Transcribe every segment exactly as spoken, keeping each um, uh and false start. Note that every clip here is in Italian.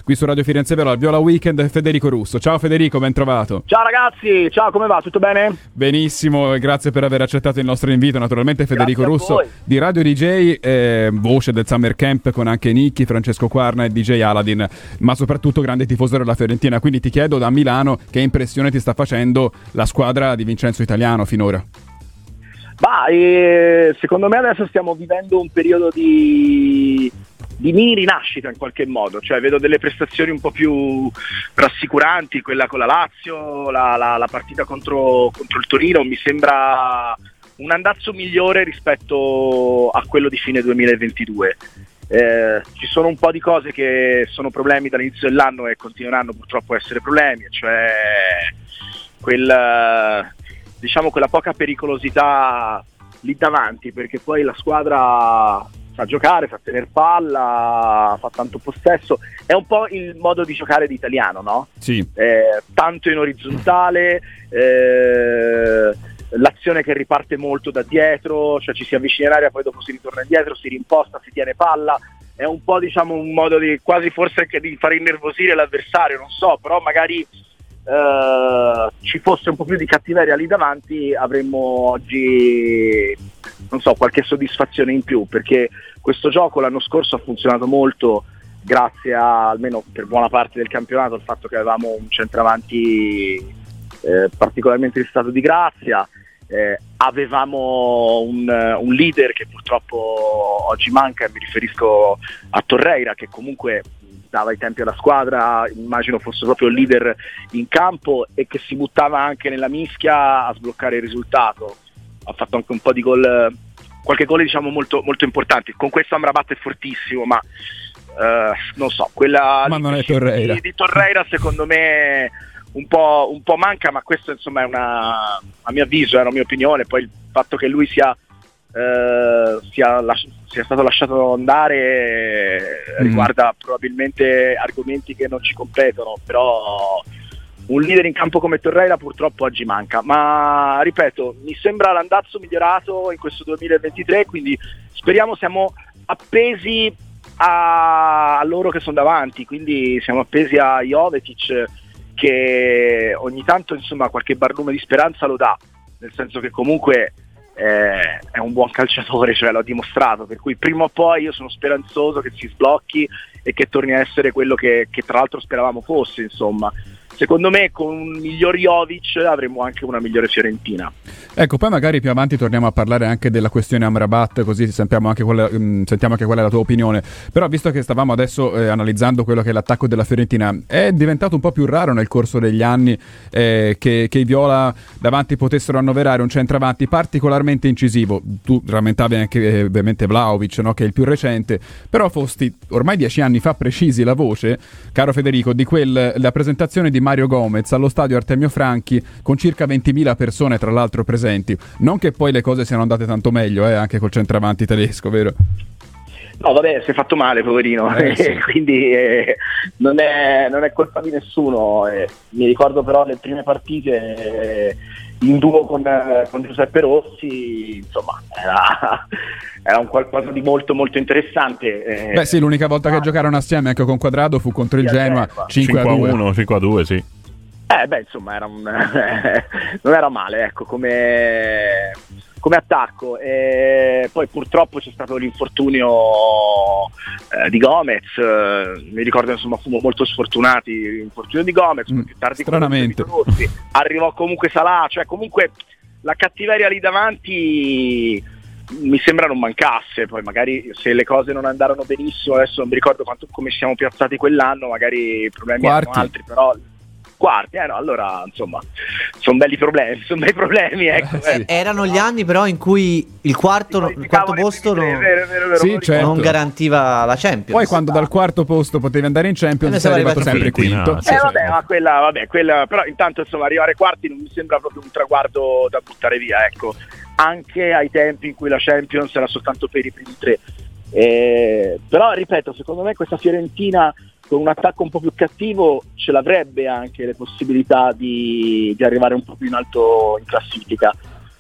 qui su Radio Firenze Viola, al Viola Weekend, Federico Russo. Ciao Federico, ben trovato. Ciao ragazzi, ciao, come va? Tutto bene? Benissimo, grazie per aver accettato il nostro invito. Naturalmente Federico Grazie a Russo voi. di Radio D J, eh, voce del Summer Camp con anche Nicchi, Francesco Quarna e D J Aladdin, ma soprattutto grande tifoso della Fiorentina. Quindi ti chiedo da Milano che impressione ti sta facendo la squadra di Vincenzo Italiano finora? Bah, eh, secondo me adesso stiamo vivendo un periodo di, di mini rinascita in qualche modo, cioè vedo delle prestazioni un po' più rassicuranti, quella con la Lazio, la, la, la partita contro, contro il Torino mi sembra un andazzo migliore rispetto a quello di fine duemilaventidue. Eh, ci sono un po' di cose che sono problemi dall'inizio dell'anno e continueranno purtroppo a essere problemi, cioè quel, diciamo quella poca pericolosità lì davanti, perché poi la squadra sa giocare, sa tenere palla, fa tanto possesso, è un po' il modo di giocare di Italiano, no? Sì. Eh, tanto in orizzontale, eh, l'azione che riparte molto da dietro, cioè ci si avvicina in area, poi dopo si ritorna indietro, si rimposta, si tiene palla, è un po' diciamo un modo di quasi forse anche di far innervosire l'avversario, non so, però magari Uh, ci fosse un po' più di cattiveria lì davanti, avremmo oggi non so qualche soddisfazione in più, perché questo gioco l'anno scorso ha funzionato molto grazie a, almeno per buona parte del campionato, al fatto che avevamo un centravanti eh, particolarmente in stato di grazia, eh, avevamo un, un leader che purtroppo oggi manca, e mi riferisco a Torreira, che comunque dava i tempi alla squadra, immagino fosse proprio il leader in campo e che si buttava anche nella mischia a sbloccare il risultato. Ha fatto anche un po' di gol, qualche gol diciamo molto, molto importanti. Con questo Amrabat è fortissimo, ma uh, non so, quella ma non è Torreira. Di, di Torreira secondo me un po', un po' manca, ma questo insomma è una, a mio avviso, è una mia opinione. Poi il fatto che lui sia Uh, sia, las- sia stato lasciato andare mm. riguarda probabilmente argomenti che non ci competono, però un leader in campo come Torreira purtroppo oggi manca, ma ripeto, mi sembra l'andazzo migliorato in questo duemilaventitré, quindi speriamo siamo appesi a, a loro che sono davanti, quindi siamo appesi a Jovetic, che ogni tanto insomma qualche barlume di speranza lo dà, nel senso che comunque Eh, è un buon calciatore, cioè l'ho dimostrato, per cui prima o poi io sono speranzoso che si sblocchi e che torni a essere quello che, che tra l'altro speravamo fosse, insomma. Secondo me con un miglior Jovic avremo anche una migliore Fiorentina. Ecco, poi magari più avanti torniamo a parlare anche della questione Amrabat, così sentiamo anche qual è, mh, sentiamo anche qual è la tua opinione. Però visto che stavamo adesso eh, analizzando quello che è l'attacco della Fiorentina, è diventato un po' più raro nel corso degli anni eh, che, che i Viola davanti potessero annoverare un centravanti particolarmente incisivo. Tu rammentavi anche eh, ovviamente Vlahovic, no? Che è il più recente, però fosti ormai dieci anni fa precisi la voce, caro Federico, di quel, la presentazione di Mario Gomez allo stadio Artemio Franchi con circa ventimila persone tra l'altro presenti. Non che poi le cose siano andate tanto meglio, eh, anche col centravanti tedesco, vero? No, vabbè, si è fatto male, poverino, eh, sì. quindi eh, non, è, non è colpa di nessuno. Eh, mi ricordo però le prime partite eh, in duo con, eh, con Giuseppe Rossi, insomma, era, era un qualcosa di molto molto interessante. Eh. Beh sì, l'unica volta che giocarono assieme anche con Quadrado fu contro il Genoa, cinque a uno, cinque a due, sì. Eh beh, insomma, era un, non era male, ecco, come, come attacco. E poi purtroppo c'è stato l'infortunio eh, di Gomez, eh, mi ricordo insomma fummo molto sfortunati, l'infortunio di Gomez, mm, più tardi stranamente Rossi, arrivò comunque Salah, cioè comunque la cattiveria lì davanti mi sembra non mancasse. Poi magari se le cose non andarono benissimo, adesso non mi ricordo quanto, come siamo piazzati quell'anno, magari i problemi Quarti. erano altri, però quarti, eh no, allora insomma sono belli problemi, sono bei problemi, ecco. Eh, sì. Erano gli anni però in cui il quarto, il quarto posto non, vero, vero, vero, sì, certo. non garantiva la Champions. Poi quando dal quarto posto potevi andare in Champions sei arrivato sempre quinto. Eh vabbè, ma quella, vabbè, quella, però intanto insomma arrivare quarti non mi sembra proprio un traguardo da buttare via, ecco, anche ai tempi in cui la Champions era soltanto per i primi tre. Eh, però ripeto, secondo me questa Fiorentina con un attacco un po' più cattivo ce l'avrebbe anche le possibilità di, di arrivare un po' più in alto in classifica.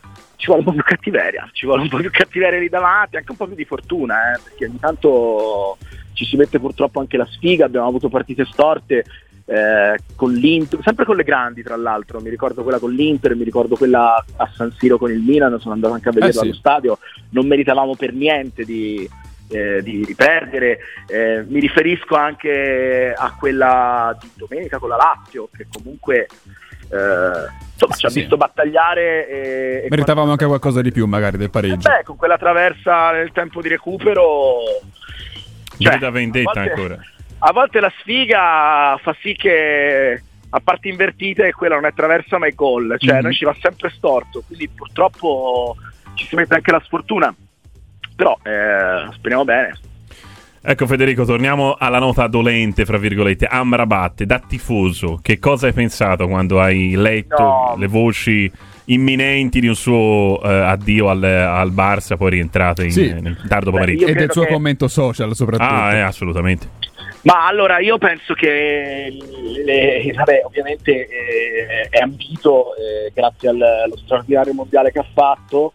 ci vuole un po' più cattiveria, ci vuole un po' più cattiveria lì davanti, anche un po' più di fortuna, eh, perché ogni tanto ci si mette purtroppo anche la sfiga, abbiamo avuto partite storte eh, con l'Inter, sempre con le grandi tra l'altro, mi ricordo quella con l'Inter, mi ricordo quella a San Siro con il Milan, sono andato anche a vederla eh sì. allo stadio, non meritavamo per niente di, eh, di, di perdere, eh, mi riferisco anche a quella di domenica con la Lazio, che comunque eh, insomma ci ha sì. visto battagliare e, e Meritavamo quando... anche qualcosa di più magari del pareggio. Eh beh, con quella traversa nel tempo di recupero, cioè, da vendetta a volte, ancora. A volte la sfiga fa sì che a parti invertite quella non è traversa ma è gol, cioè mm-hmm. noi ci va sempre storto, quindi purtroppo ci si mette anche la sfortuna, però eh, speriamo bene. Ecco Federico, torniamo alla nota dolente, fra virgolette, Amrabat, da tifoso, che cosa hai pensato quando hai letto No. le voci imminenti di un suo eh, addio al, al Barça, poi rientrato in, Sì. nel tardo Beh, pomeriggio? io E del credo suo che- commento social soprattutto. Ah, eh, assolutamente. Ma allora io penso che le, vabbè, ovviamente eh, è ambito eh, grazie al, allo straordinario mondiale che ha fatto,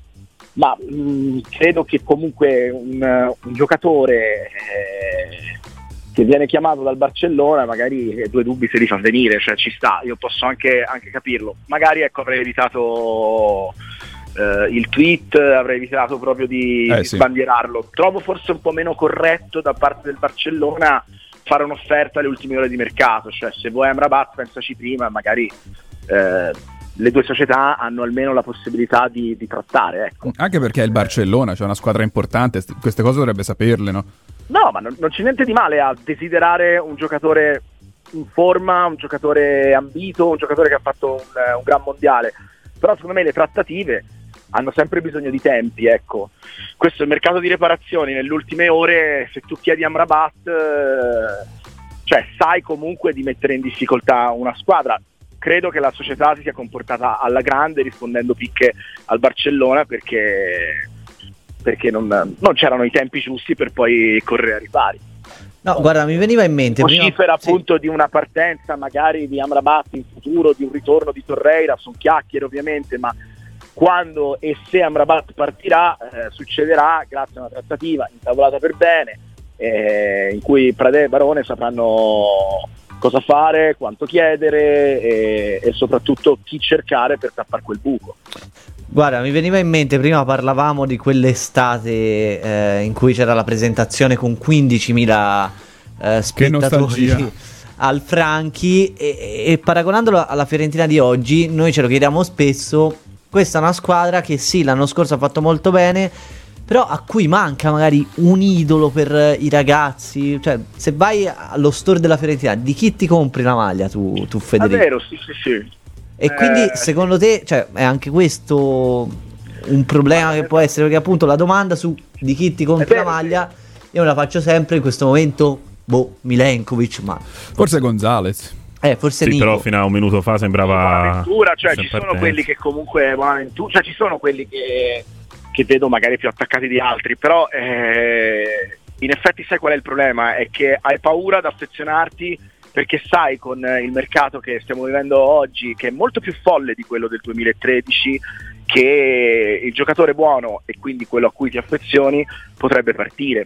ma mh, credo che comunque un, un giocatore eh, che viene chiamato dal Barcellona magari eh, due dubbi se li fa venire, cioè ci sta, io posso anche, anche capirlo, magari ecco avrei evitato eh, il tweet, avrei evitato proprio di, Eh, di sì. sbandierarlo, trovo forse un po' meno corretto da parte del Barcellona fare un'offerta alle ultime ore di mercato, cioè se vuoi Amrabat pensaci prima, magari eh, le due società hanno almeno la possibilità di, di trattare, ecco. Anche perché è il Barcellona, c'è una squadra importante, st- queste cose dovrebbe saperle, no? No, ma non, non c'è niente di male a desiderare un giocatore in forma, un giocatore ambito, un giocatore che ha fatto un, un gran mondiale, però secondo me le trattative hanno sempre bisogno di tempi, ecco. Questo è il mercato di reparazioni, nelle ultime ore se tu chiedi Amrabat eh, cioè sai comunque di mettere in difficoltà una squadra. Credo che la società si sia comportata alla grande rispondendo picche al Barcellona perché, perché non, non c'erano i tempi giusti per poi correre a ripari. No, guarda, mi veniva in mente prima- Vocifera sì. appunto di una partenza magari di Amrabat in futuro, di un ritorno di Torreira, sono chiacchiere ovviamente, ma quando e se Amrabat partirà eh, succederà grazie a una trattativa intavolata per bene eh, in cui Pradè e Barone sapranno cosa fare, quanto chiedere e, e soprattutto chi cercare per tappare quel buco. Guarda, mi veniva in mente, prima parlavamo di quell'estate eh, in cui c'era la presentazione con quindicimila eh, spettatori nostalgia. al Franchi e, e paragonandolo alla Fiorentina di oggi, noi ce lo chiediamo spesso, questa è una squadra che sì, l'anno scorso ha fatto molto bene, però a cui manca magari un idolo per i ragazzi, cioè se vai allo store della Fiorentina, di chi ti compri la maglia tu, tu È Federico? vero, sì sì sì. E quindi Eh, secondo te, cioè, è anche questo un problema che può essere, perché appunto la domanda su di chi ti compri È vero, la maglia io me la faccio sempre in questo momento, boh, Milenkovic, ma Forse Gonzalez. eh, forse Sì, Nico. però fino a un minuto fa sembrava Buonaventura, cioè ci sempre sono perso. quelli che comunque Buonaventura, cioè ci sono quelli che, che vedo magari più attaccati di altri, però eh, in effetti sai qual è il problema? È che hai paura ad affezionarti perché sai con il mercato che stiamo vivendo oggi, che è molto più folle di quello del duemilatredici, che il giocatore buono e quindi quello a cui ti affezioni potrebbe partire.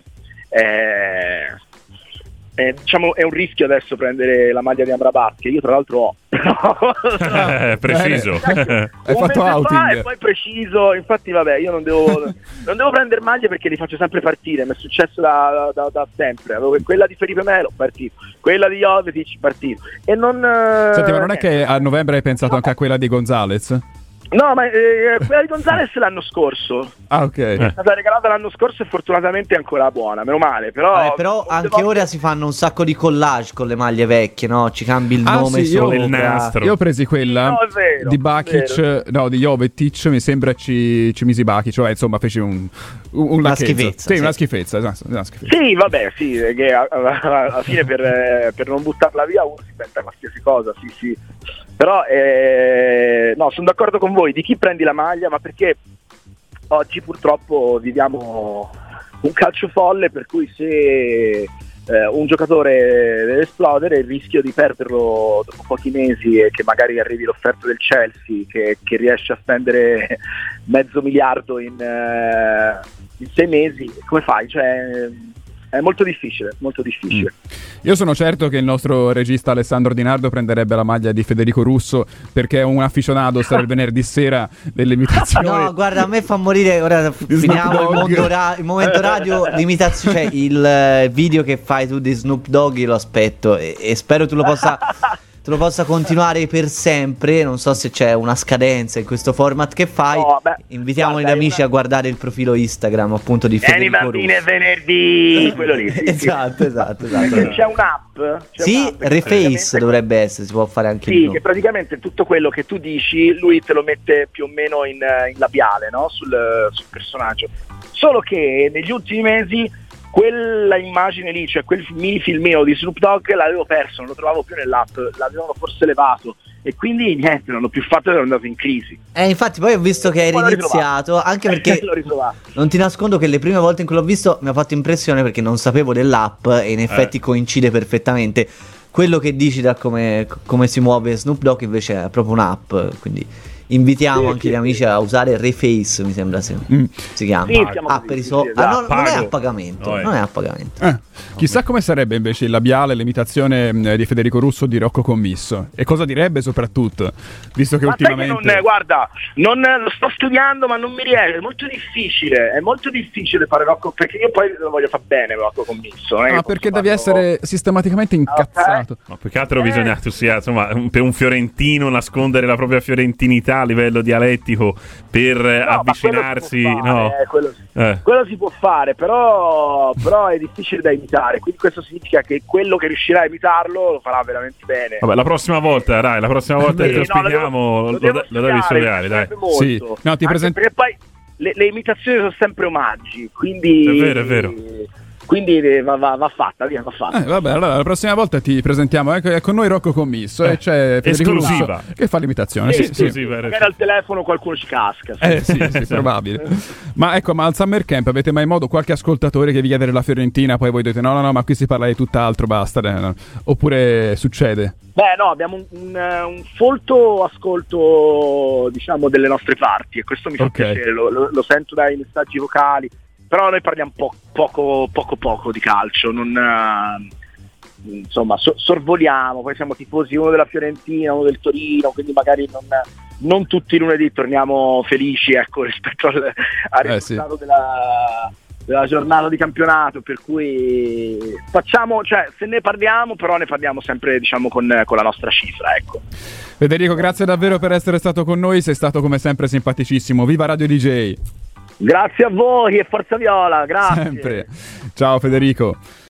Eh, eh, diciamo è un rischio adesso prendere la maglia di Amrabat, che io tra l'altro ho. Eh, preciso. Bene. Hai Un fatto mese fa outing. e poi preciso, infatti vabbè io non devo, non devo prendere maglie perché li faccio sempre partire, mi è successo da, da, da sempre, avevo quella di Felipe Melo, partito, quella di Jovetic, partito e non Senti, ma non è eh, che a novembre hai pensato anche a quella di Gonzalez? no ma eh, quella di Gonzalez l'anno scorso Ah, ok. è stata regalata l'anno scorso e fortunatamente è ancora buona, meno male, però Eh, però molte anche volte- ora si fanno un sacco di collage con le maglie vecchie, no? Ci cambi il Ah, nome sì, io- sopra. il nastro. Io ho presi quella No, è vero, di è Bakic, vero. no, di Jovetic, mi sembra ci, ci misi Bakic, cioè insomma feci un, un Una lacchezzo. schifezza, Sì, sì. una schifezza, una, una schifezza. Sì, vabbè, sì, che a- a- alla fine per, eh, per non buttarla via uno si inventa qualsiasi cosa, sì, sì. Però, eh, no, sono d'accordo con voi, di chi prendi la maglia, ma perché oggi purtroppo viviamo un calcio folle, per cui se, eh, un giocatore deve esplodere, il rischio di perderlo dopo pochi mesi e che magari arrivi l'offerta del Chelsea che, che riesce a spendere mezzo miliardo in, eh, in sei mesi, come fai? Cioè, è molto difficile, molto difficile. Mm. Io sono certo che il nostro regista Alessandro Di Nardo prenderebbe la maglia di Federico Russo, perché è un afficionato, sarà il venerdì sera delle imitazioni. No, guarda, a me fa morire. Ora finiamo il, mondo ra- il momento radio. L'imitazione, cioè il eh, video che fai tu di Snoop Dogg, io lo aspetto e, e spero tu lo possa. Tu lo possa continuare per sempre. Non so se c'è una scadenza in questo format che fai. No, beh, invitiamo guarda, gli amici una... a guardare il profilo Instagram appunto di Vieni Federico bambine Russo. venerdì, quello lì. Sì, esatto, sì. esatto, esatto. Perché c'è un'app. C'è Sì, un'app che Reface praticamente- dovrebbe essere, si può fare anche Sì, il che praticamente tutto quello che tu dici lui te lo mette più o meno in, in labiale, no? sul, sul personaggio. Solo che negli ultimi mesi quella immagine lì, cioè quel mini filmino di Snoop Dogg l'avevo perso, non lo trovavo più nell'app, l'avevano forse levato e quindi niente, non l'ho più fatto e ero andato in crisi. Eh, infatti poi ho visto che Poi l'ho eri iniziato, anche perché L'ho ritrovato. non ti nascondo che le prime volte in cui l'ho visto mi ha fatto impressione perché non sapevo dell'app e in effetti Eh. coincide perfettamente. Quello che dici da come, come si muove Snoop Dogg invece è proprio un'app, quindi invitiamo Sì, anche sì, gli amici sì. a usare Reface, mi sembra se Mm. si chiama. Sì, siamo Ah, così, per i sì, so- sì, ah, no, esatto. non è a Pago. pagamento, No, eh. non è a pagamento. Eh, chissà come sarebbe invece il labiale, l'imitazione mh, di Federico Russo di Rocco Commisso. E cosa direbbe soprattutto, visto che Ma sai che ultimamente... non, guarda, non, lo sto studiando ma non mi riesce, è molto difficile, è molto difficile fare Rocco, perché io poi lo voglio fare bene Rocco Commisso. non è Ah, che perché posso devi farlo- essere sistematicamente incazzato. Ma più che altro Eh. bisogna tu sia, insomma, un- per un fiorentino nascondere la propria fiorentinità a livello dialettico per eh, No, ma avvicinarsi. quello si può fare, No. eh, quello, Eh. quello si può fare, però, però è difficile da imitare, quindi questo significa che quello che riuscirà a imitarlo lo farà veramente bene. Vabbè, la prossima volta, dai, la prossima volta Sì, che no, lo spieghiamo lo, lo, devo, lo devi studiare, dai. Molto. Sì. No, ti Anche present- perché poi le, le imitazioni sono sempre omaggi, quindi È vero, è vero. quindi eh, va, va, va fatta, via, va fatta. Eh, vabbè, allora la prossima volta ti presentiamo. Ecco, è con noi Rocco Commisso Eh, e c'è Federico esclusiva. Russo che fa l'imitazione. Sì, Sì, sì, sì. vero. Magari al telefono qualcuno ci casca. sì. Eh sì, sì, probabile. Ma ecco, ma al Summer Camp avete mai modo qualche ascoltatore che vi chiede della Fiorentina, poi voi dite no, no, no, ma qui si parla di tutt'altro, basta. eh, no. Oppure succede? Beh, no, abbiamo un, un, un folto ascolto, diciamo, delle nostre parti e questo mi fa Ok. piacere, lo, lo- lo sento dai messaggi vocali, però noi parliamo po- poco, poco, poco di calcio, non, eh, insomma, so- sorvoliamo, poi siamo tifosi uno della Fiorentina, uno del Torino, quindi magari non, non tutti i lunedì torniamo felici, ecco, rispetto al, al Eh, sì. risultato della... della giornata di campionato, per cui facciamo, cioè se ne parliamo però ne parliamo sempre, diciamo, con, con la nostra cifra, ecco. Federico, grazie davvero per essere stato con noi, sei stato come sempre simpaticissimo. Viva Radio D J! Grazie a voi e forza Viola, grazie. Sempre. Ciao Federico.